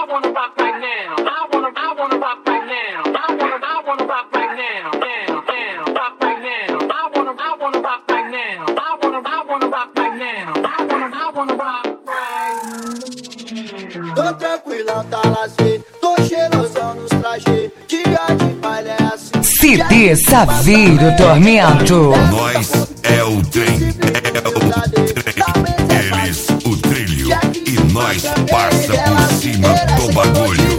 wanna rock right now. I wanna rock right now. I wanna rock right now. Now, rock right now. I wanna rock right now. I wanna rock right now. I wanna rock right. Tô tranquilão, tá lazer. Tô cheirosão nos trajes. Dia de baile é assim. CD Saveiro Tormento. Nós é o trem, eles o trilho e nós passa por cima do bagulho.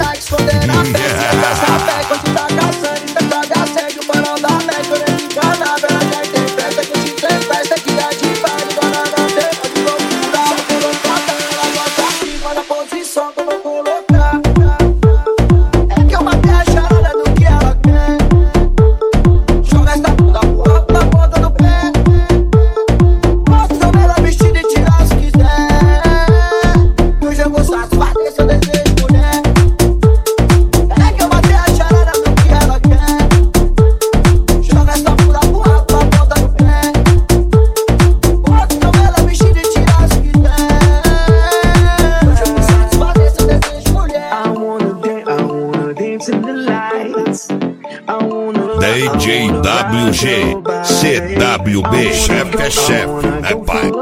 DJ WG, CWB, chefe é chefe, é pai.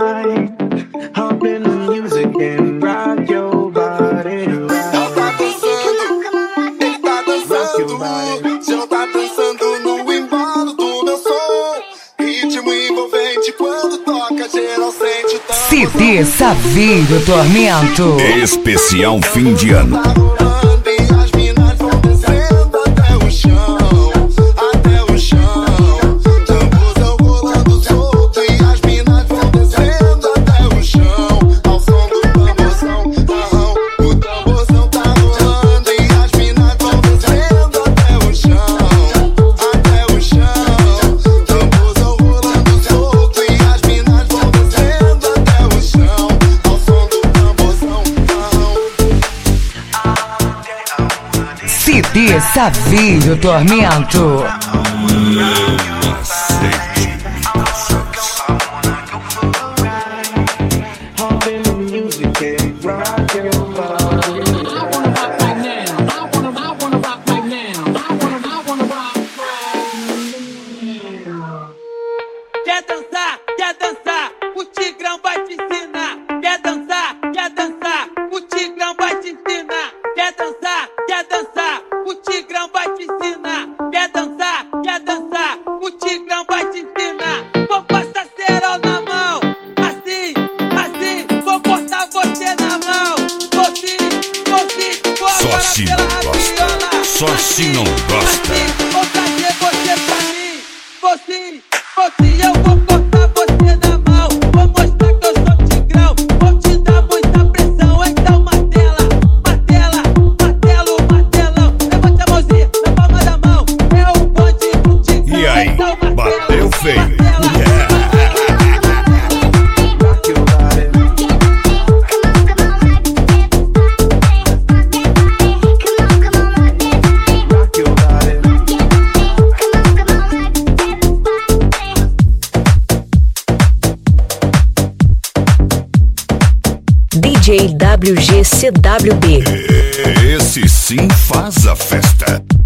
Se não tá dançando no embalo do meu som, ritmo envolvente quando toca geral sente o tambor. CD Saveiro Tormento. Especial fim de ano. CD Saveiro Tormento. Quer dançar, o Tigrão vai te ensinar. Quer dançar, o Tigrão vai te ensinar. Quer dançar, o Tigrão vai te ensinar. Quer dançar, o Tigrão vai te ensinar. Vou passar cerol na mão, assim, vou cortar você na mão. Vou Só assim não gosta, só assim não gosta. Vou trazer você pra mim, eu vou cortar você na mão. Vou mostrar que eu sou Tigrão, vou te dar muita pressão. Então martela, martelão. Levante a mãozinha na palma da mão. É o bonde do Tigrão. E aí, então, bateu feio. DJ WG CWB. Esse sim faz a festa.